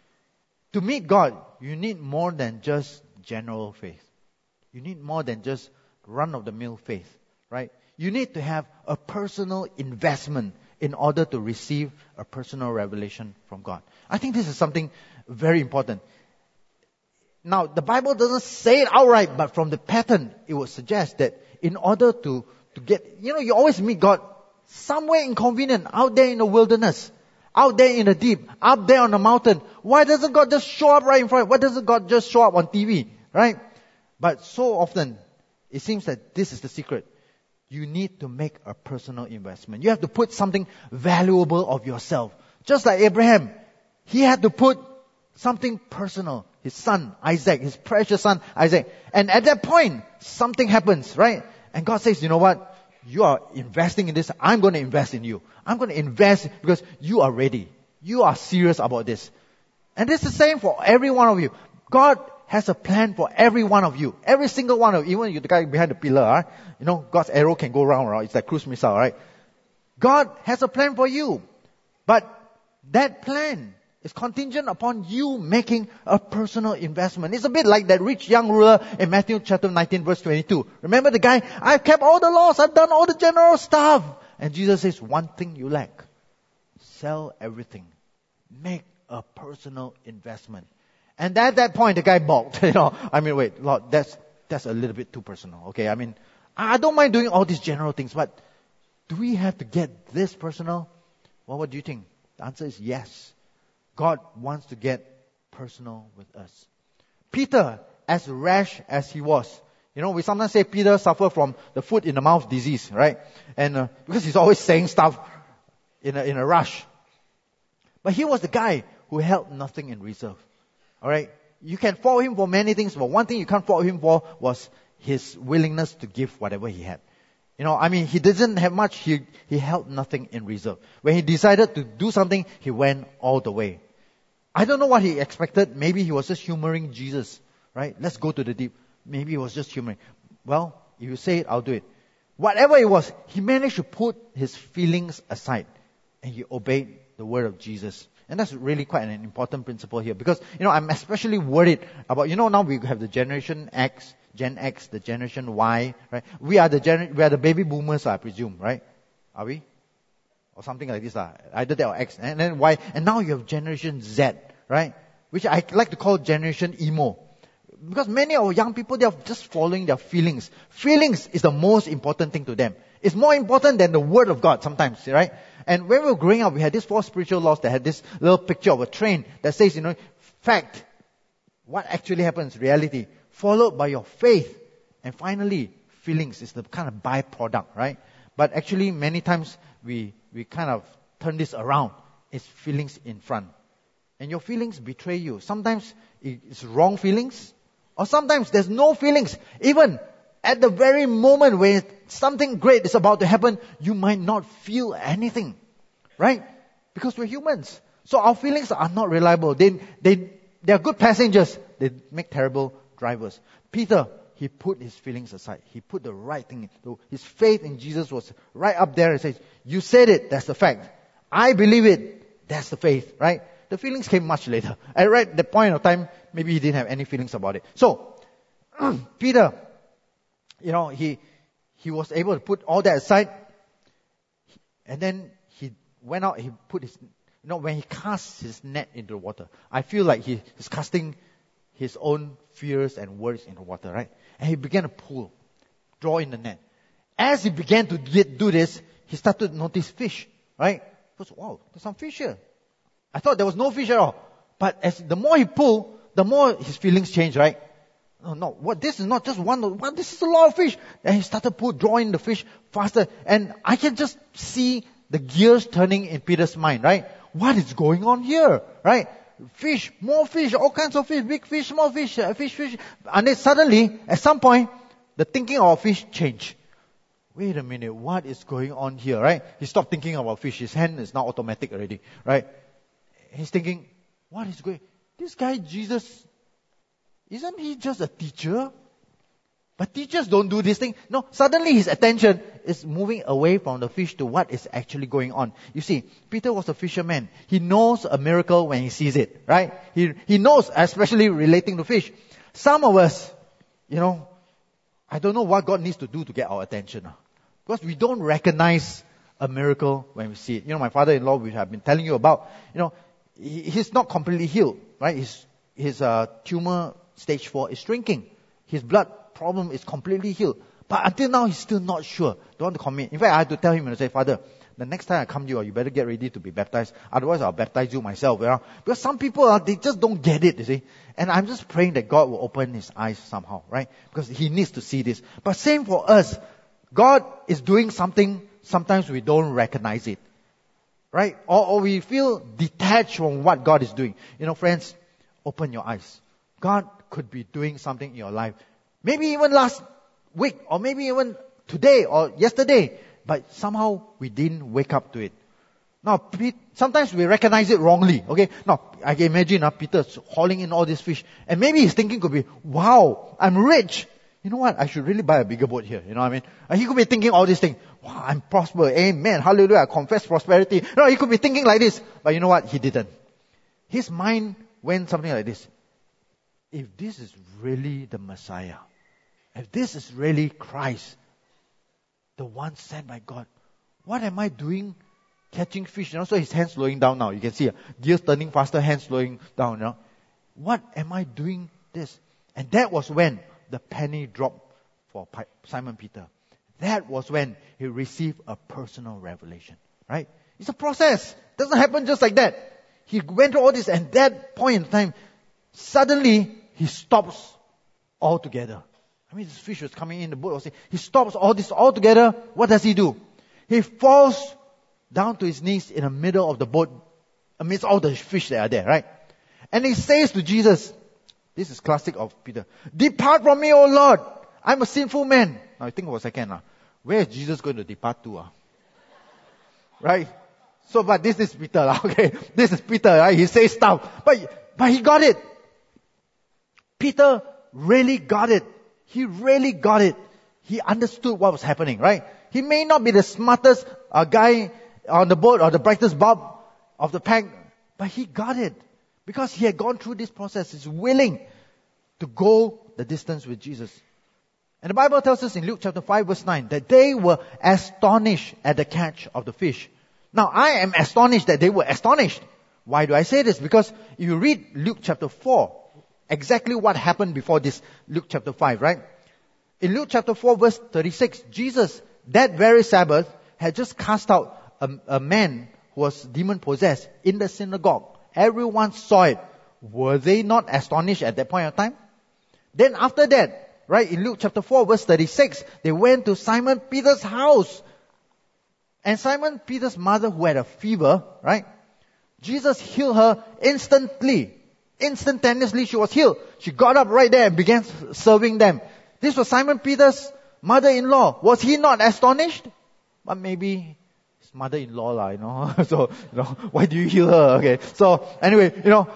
To meet God, you need more than just general faith. You need more than just run-of-the-mill faith, right? You need to have a personal investment in order to receive a personal revelation from God. I think this is something very important. Now, the Bible doesn't say it outright, but from the pattern, it would suggest that in order to get, you always meet God somewhere inconvenient, out there in the wilderness, out there in the deep, up there on the mountain. Why doesn't God just show up right in front? Why doesn't God just show up on TV, right? But so often, it seems that this is the secret. You need to make a personal investment. You have to put something valuable of yourself. Just like Abraham, he had to put something personal. His son, Isaac, his precious son, Isaac. And at that point, something happens, right? And God says, you know what? You are investing in this. I'm going to invest in you. I'm going to invest because you are ready. You are serious about this. And this is the same for every one of you. God has a plan for every one of you. Every single one of you. Even you, the guy behind the pillar, God's arrow can go round, right? It's like cruise missile, right? God has a plan for you. But that plan is contingent upon you making a personal investment. It's a bit like that rich young ruler in Matthew chapter 19 verse 22. Remember the guy? I've kept all the laws. I've done all the general stuff. And Jesus says, one thing you lack. Sell everything. Make a personal investment. And at that point, the guy balked. Wait, Lord, that's a little bit too personal. Okay, I don't mind doing all these general things, but do we have to get this personal? Well, what do you think? The answer is yes. God wants to get personal with us. Peter, as rash as he was, we sometimes say Peter suffered from the foot in the mouth disease, right? And because he's always saying stuff in a rush. But he was the guy who held nothing in reserve. All right? You can fault him for many things, but one thing you can't fault him for was his willingness to give whatever he had. He didn't have much. He held nothing in reserve. When he decided to do something, he went all the way. I don't know what he expected. Maybe he was just humoring Jesus, right? Let's go to the deep. Maybe he was just humoring. Well, if you say it, I'll do it. whatever it was, he managed to put his feelings aside and he obeyed the word of Jesus. And that's really quite an important principle here, because, I'm especially worried about, now we have the Generation X, Gen X, the Generation Y, right? We are the baby boomers, I presume, right? Are we? Or something like this, either that or X, and then Y, and now you have Generation Z, right? Which I like to call Generation Emo. Because many of our young people, they are just following their feelings. Feelings is the most important thing to them. It's more important than the word of God sometimes, right? And when we were growing up, we had these 4 spiritual laws that had this little picture of a train that says, fact, what actually happens, reality, followed by your faith. And finally, feelings is the kind of byproduct, right? But actually, many times, we kind of turn this around. It's feelings in front. And your feelings betray you. Sometimes it's wrong feelings, or sometimes there's no feelings. Even at the very moment when something great is about to happen, you might not feel anything, right? Because we're humans. So our feelings are not reliable. They are good passengers. They make terrible drivers. Peter, he put his feelings aside. He put the right thing. His faith in Jesus was right up there. He says, you said it, that's the fact. I believe it, that's the faith, right? The feelings came much later. At the point of time, maybe he didn't have any feelings about it. So, Peter, he was able to put all that aside. And then he went out, he put his, when he casts his net into the water, I feel like he is casting his own fears and worries into water, right? And he began to draw in the net. As he began to do this, he started to notice fish, right? He goes, wow, there's some fish here. I thought there was no fish at all. But the more he pulled, the more his feelings changed, right? No, this is not just one, this is a lot of fish. And he started drawing the fish faster. And I can just see the gears turning in Peter's mind, right? What is going on here, right? Fish, more fish, all kinds of fish, big fish, small fish, fish. And then suddenly, at some point, the thinking of fish changed. Wait a minute, what is going on here, right? He stopped thinking about fish. His hand is now automatic already, right? He's thinking, what is going on? This guy, Jesus, isn't he just a teacher? But teachers don't do this thing. No, suddenly his attention is moving away from the fish to what is actually going on. You see, Peter was a fisherman. He knows a miracle when he sees it, right? He knows, especially relating to fish. Some of us, I don't know what God needs to do to get our attention. Because we don't recognize a miracle when we see it. My father-in-law, which I've been telling you about, he's not completely healed, right? His tumor stage 4 is shrinking. His blood problem is completely healed. But until now, he's still not sure. Don't want to commit. In fact, I had to tell him and say, Father, the next time I come to you better get ready to be baptized. Otherwise, I'll baptize you myself. Because some people, they just don't get it, you see. And I'm just praying that God will open his eyes somehow, right? Because he needs to see this. But same for us. God is doing something, sometimes we don't recognize it. Right? Or we feel detached from what God is doing. Friends, open your eyes. God could be doing something in your life. Maybe even last week, or maybe even today or yesterday. But somehow we didn't wake up to it. Now, sometimes we recognize it wrongly. Okay? Now, I can imagine Peter hauling in all these fish. And maybe his thinking could be, wow, I'm rich. You know what? I should really buy a bigger boat here. You know what I mean? He could be thinking all these things. Wow, I'm prosperous. Amen. Hallelujah. I confess prosperity. No, he could be thinking like this. But you know what? He didn't. His mind went something like this. If this is really the Messiah, if this is really Christ, the one sent by God, what am I doing catching fish? So his hands slowing down now. You can see gears turning faster, hands slowing down. What am I doing this? And that was when the penny dropped for Simon Peter. That was when he received a personal revelation. Right? It's a process. It doesn't happen just like that. He went through all this, and that point in time, suddenly he stops altogether. This fish was coming in the boat. He stops all this altogether. What does he do? He falls down to his knees in the middle of the boat amidst all the fish that are there, right? And he says to Jesus, this is classic of Peter, depart from me, O Lord. I'm a sinful man. Now think for a second. Where is Jesus going to depart to? Right? So, but this is Peter. Okay, this is Peter. Right? He says stuff. But he got it. Peter really got it. He really got it. He understood what was happening, right? He may not be the smartest guy on the boat or the brightest bulb of the pack, but he got it. Because he had gone through this process. He's willing to go the distance with Jesus. And the Bible tells us in Luke chapter 5 verse 9 that they were astonished at the catch of the fish. Now I am astonished that they were astonished. Why do I say this? Because if you read Luke chapter 4, exactly what happened before this Luke chapter 5, right? In Luke chapter 4 verse 36, Jesus, that very Sabbath, had just cast out a man who was demon possessed in the synagogue. Everyone saw it. Were they not astonished at that point of time? Then after that, right, in Luke chapter 4 verse 36, they went to Simon Peter's house. And Simon Peter's mother, who had a fever, right? Jesus healed her instantly. Instantaneously she was healed. She got up right there and began serving them. This was Simon Peter's mother-in-law. Was he not astonished? But maybe his mother-in-law, So, why do you heal her? Okay. So, anyway,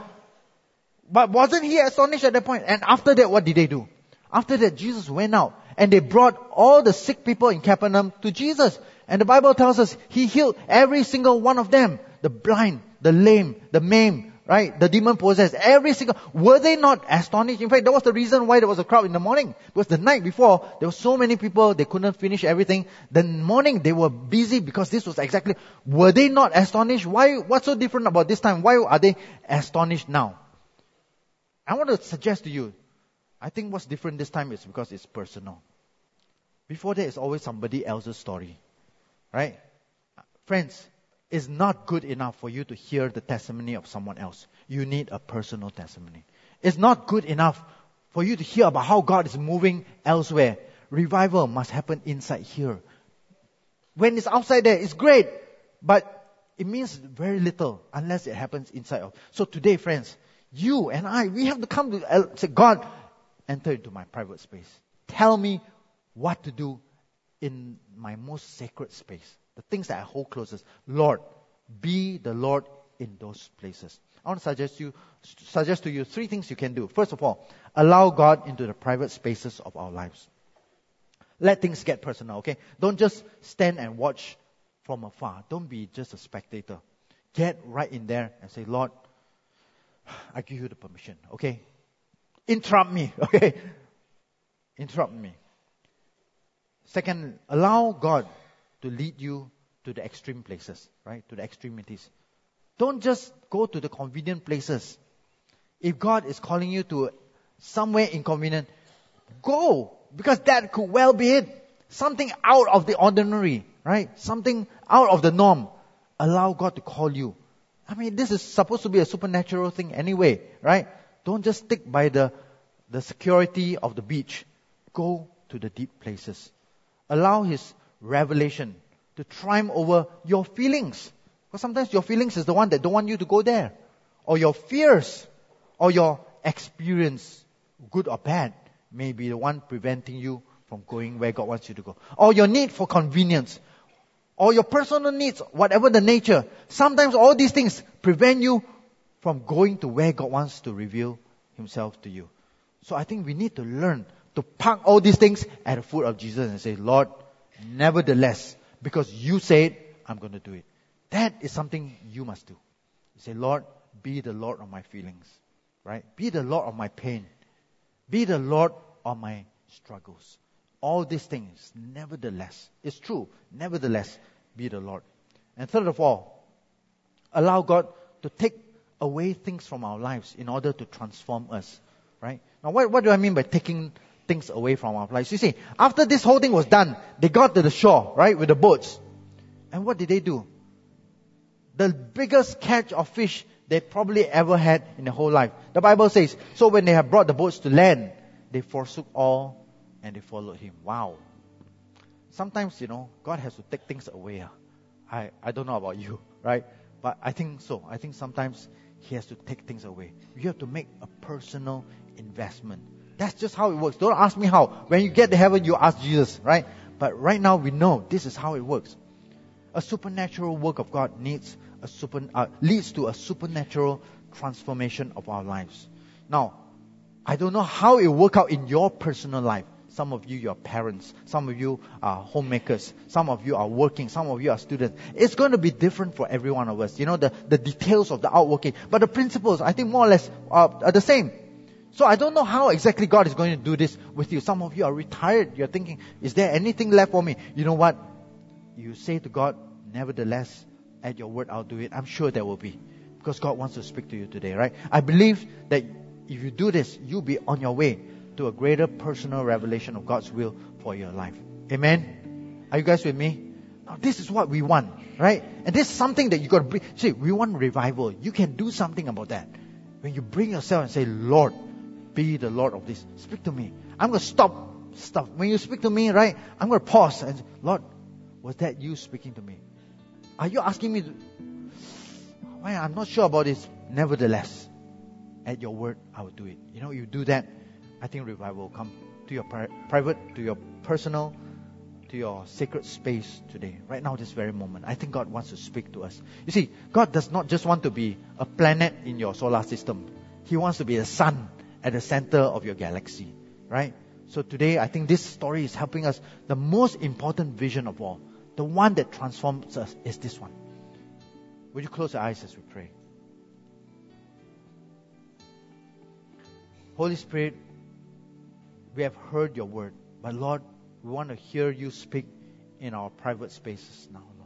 but wasn't he astonished at that point? And after that, what did they do? After that, Jesus went out and they brought all the sick people in Capernaum to Jesus. And the Bible tells us he healed every single one of them. The blind, the lame, the maimed, right? The demon possessed, every single. Were they not astonished? In fact, that was the reason why there was a crowd in the morning. Because the night before, there were so many people, they couldn't finish everything. The morning, they were busy because this was exactly. Were they not astonished? Why? What's so different about this time? Why are they astonished now? I want to suggest to you, I think what's different this time is because it's personal. Before that, it's always somebody else's story. Right? Friends, it's not good enough for you to hear the testimony of someone else. You need a personal testimony. It's not good enough for you to hear about how God is moving elsewhere. Revival must happen inside here. When it's outside there, it's great, but it means very little unless it happens inside of. So today, friends, you and I, we have to come to say, God, enter into my private space. Tell me what to do in my most sacred space. The things that I hold closest. Lord, be the Lord in those places. I want to suggest to you 3 things you can do. First of all, allow God into the private spaces of our lives. Let things get personal, okay? Don't just stand and watch from afar. Don't be just a spectator. Get right in there and say, Lord, I give you the permission, okay? Interrupt me, okay? Interrupt me. Second, allow God to lead you to the extreme places, right? To the extremities. Don't just go to the convenient places. If God is calling you to somewhere inconvenient, go. Because that could well be it. Something out of the ordinary, right? Something out of the norm. Allow God to call you. I mean, this is supposed to be a supernatural thing anyway, right? Don't just stick by the security of the beach. Go to the deep places. Allow His revelation to triumph over your feelings. Because sometimes your feelings is the one that don't want you to go there. Or your fears, or your experience, good or bad, may be the one preventing you from going where God wants you to go. Or your need for convenience, or your personal needs, whatever the nature. Sometimes all these things prevent you from going to where God wants to reveal Himself to you. So I think we need to learn to park all these things at the foot of Jesus and say, Lord, nevertheless, because you said, I'm going to do it. That is something you must do. You say, Lord, be the Lord of my feelings. Right? Be the Lord of my pain. Be the Lord of my struggles. All these things, nevertheless, it's true. Nevertheless, be the Lord. And third of all, allow God to take away things from our lives in order to transform us. Right? Now, what do I mean by taking things away from our lives? You see, after this whole thing was done, they got to the shore, right, with the boats. And what did they do? The biggest catch of fish they probably ever had in their whole life. The Bible says, so when they have brought the boats to land, they forsook all and they followed Him. Wow. Sometimes, God has to take things away. I don't know about you, right? But I think so. I think sometimes He has to take things away. You have to make a personal investment. That's just how it works. Don't ask me how. When you get to heaven, you ask Jesus, right? But right now we know this is how it works. A supernatural work of God leads to a supernatural transformation of our lives. Now, I don't know how it will work out in your personal life. Some of you are parents. Some of you are homemakers. Some of you are working. Some of you are students. It's going to be different for every one of us. You know, the details of the outworking. But the principles, I think more or less are the same. So I don't know how exactly God is going to do this with you. Some of you are retired. You're thinking, is there anything left for me? You know what? You say to God, nevertheless, at your word, I'll do it. I'm sure there will be. Because God wants to speak to you today, right? I believe that if you do this, you'll be on your way to a greater personal revelation of God's will for your life. Amen? Are you guys with me? Now, this is what we want, right? And this is something that you got to bring. See, we want revival. You can do something about that. When you bring yourself and say, Lord, be the Lord of this. Speak to me. I'm going to stop stuff. When you speak to me, right, I'm going to pause and say, Lord, was that you speaking to me? Are you asking me to... Well, I'm not sure about this. Nevertheless, at your word, I will do it. You know, you do that, I think revival will come to your private, to your personal, to your sacred space today. Right now, this very moment. I think God wants to speak to us. You see, God does not just want to be a planet in your solar system. He wants to be the sun at the center of your galaxy. Right? So today, I think this story is helping us. The most important vision of all, the one that transforms us, is this one. Would you close your eyes as we pray? Holy Spirit, we have heard your word. But Lord, we want to hear you speak in our private spaces now, Lord.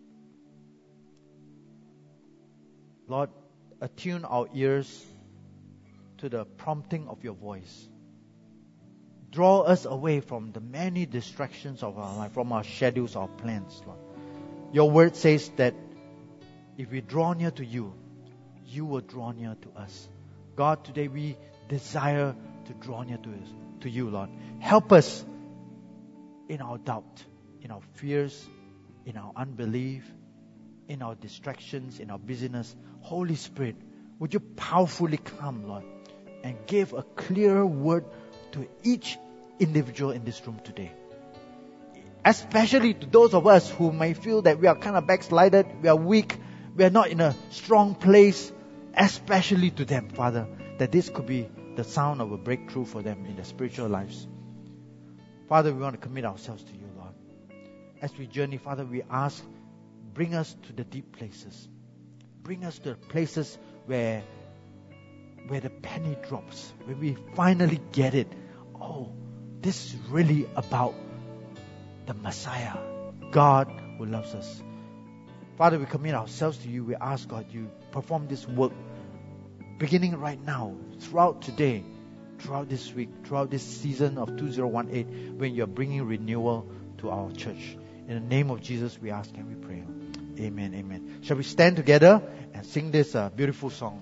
Lord, attune our ears to the prompting of your voice. Draw us away from the many distractions of our life, from our schedules, our plans, Lord. Your word says that if we draw near to you, you will draw near to us. God, today we desire to draw near to you, Lord. Help us in our doubt, in our fears, in our unbelief, in our distractions, in our busyness. Holy Spirit, would you powerfully come, Lord, and give a clear word to each individual in this room today. Especially to those of us who may feel that we are kind of backslided, we are weak, we are not in a strong place. Especially to them, Father, that this could be the sound of a breakthrough for them in their spiritual lives. Father, we want to commit ourselves to you, Lord. As we journey, Father, we ask, bring us to the deep places. Bring us to the places where the penny drops, where we finally get it. Oh, this is really about the Messiah, God who loves us. Father, we commit ourselves to you. We ask, God, you perform this work beginning right now, throughout today, throughout this week, throughout this season of 2018, when you're bringing renewal to our church. In the name of Jesus, we ask and we pray. Amen, amen. Shall we stand together and sing this beautiful song?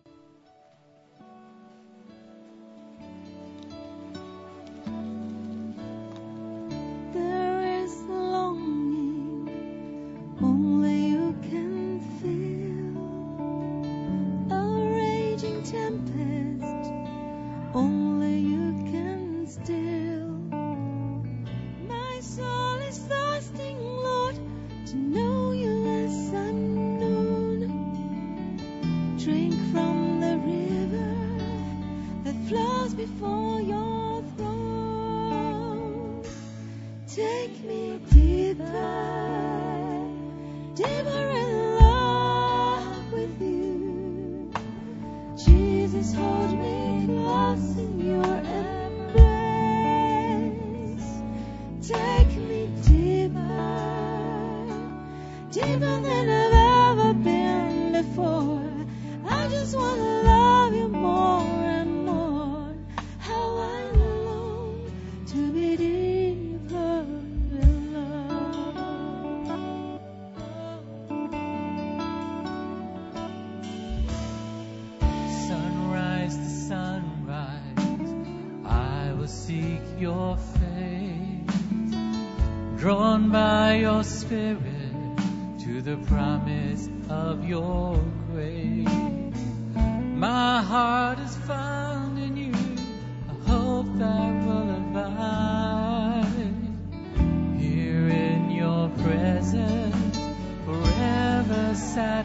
Drawn by your Spirit to the promise of your grace. My heart is found in you, a hope that will abide. Here in your presence, forever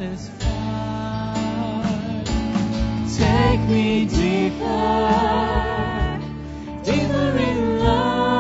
satisfied. Take me deeper, deeper in love.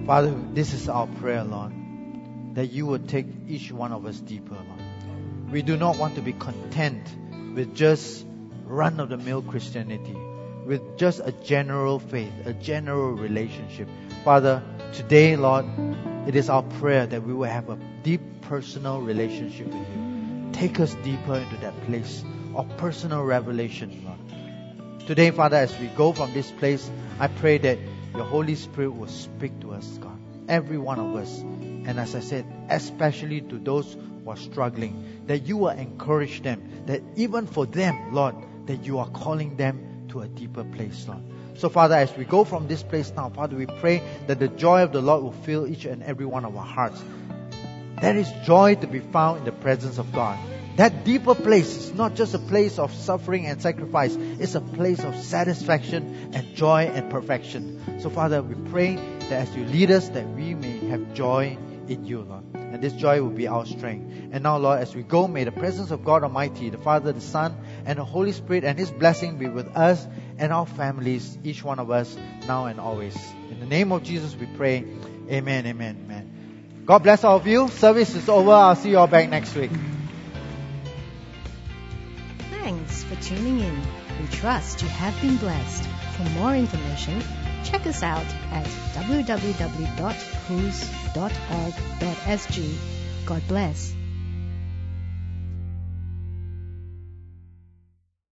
Father, this is our prayer, Lord, that you would take each one of us deeper, Lord. We do not want to be content with just run-of-the-mill Christianity, with just a general faith, a general relationship. Father, today, Lord, it is our prayer that we will have a deep personal relationship with you. Take us deeper into that place of personal revelation, Lord. Today, Father, as we go from this place, I pray that your Holy Spirit will speak to us, God. Every one of us. And as I said, especially to those who are struggling, that you will encourage them, that even for them, Lord, that you are calling them to a deeper place, Lord. So, Father, as we go from this place now, Father, we pray that the joy of the Lord will fill each and every one of our hearts. There is joy to be found in the presence of God. That deeper place is not just a place of suffering and sacrifice. It's a place of satisfaction and joy and perfection. So, Father, we pray that as you lead us, that we may have joy in you, Lord. And this joy will be our strength. And now, Lord, as we go, may the presence of God Almighty, the Father, the Son, and the Holy Spirit, and His blessing be with us and our families, each one of us, now and always. In the name of Jesus we pray. Amen, amen, amen. God bless all of you. Service is over. I'll see you all back next week. Thanks for tuning in. We trust you have been blessed. For more information, check us out at www.whos.org.sg. God bless.